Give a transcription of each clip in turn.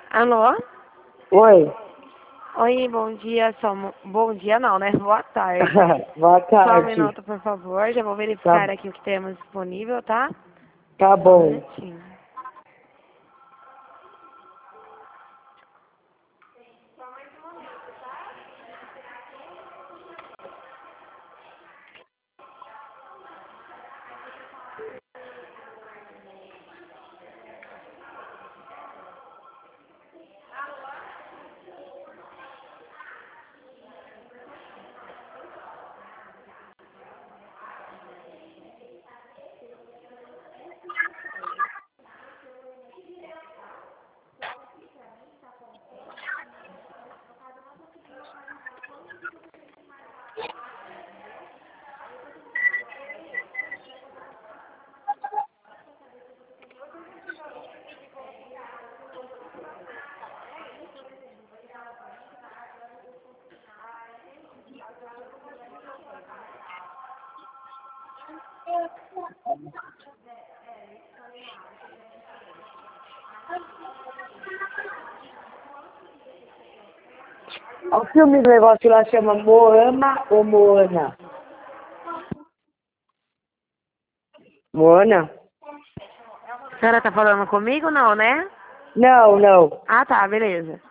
Alô? Oi. Oi, bom dia. Bom dia não, né? Boa tarde. Boa Só um tarde. minuto, por favor. Já vou Tá, verificar aqui o que temos disponível, tá? tá Só um bom. minutinho. O filme do negócio lá chama Moana ou Moana? Moana? A senhora tá falando comigo, não, né? Não, não. Ah, tá, beleza.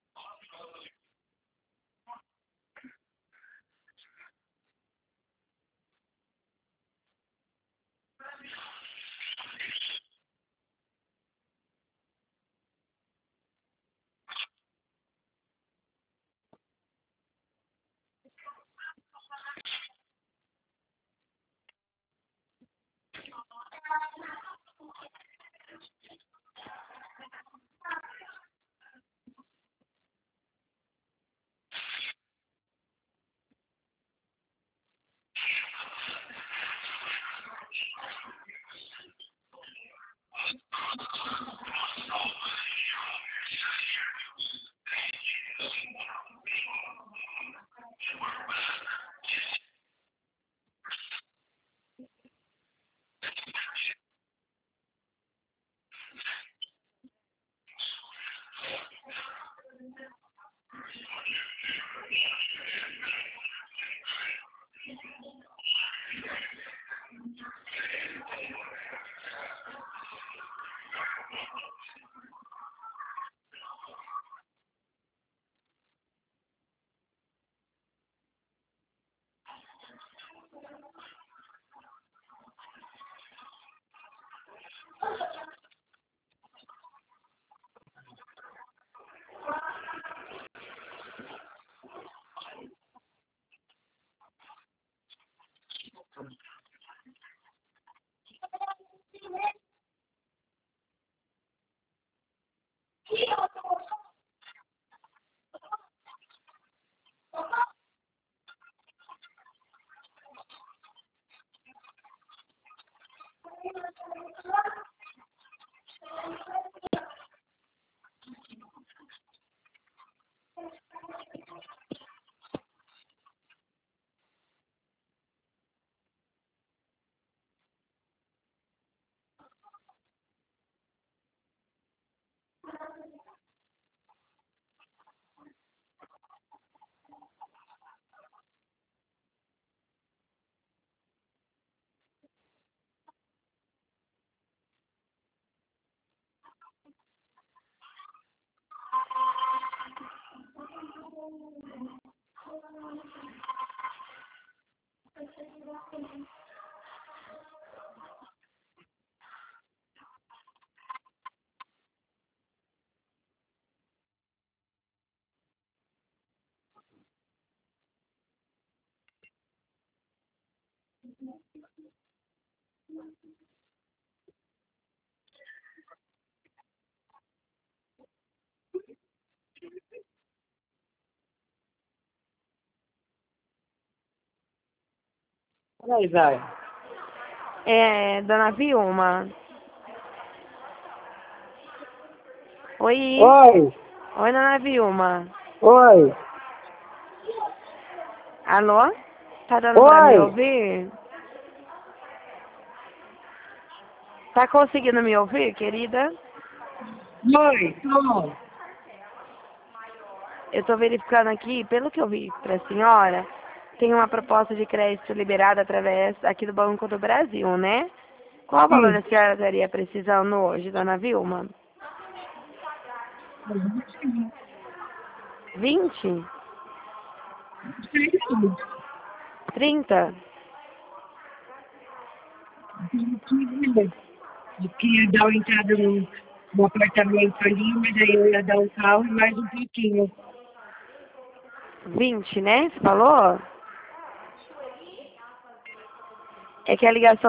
Peraí, vai. Dona Vilma. Oi. Oi. Oi, Dona Vilma. Oi. Alô? Tá dando pra me Oi. ouvir? Tá conseguindo me ouvir, querida? Oi. Tô. Eu tô verificando aqui, pelo que eu vi pra senhora, tem uma proposta de crédito liberada através aqui do Banco do Brasil, né? Qual valor Sim. a senhora estaria precisando hoje, dona Vilma? 20? 30? Eu queria dar uma entrada no apartamento ali, mas aí eu ia dar um carro e mais um pouquinho. 20, né? Você falou? É que a ligação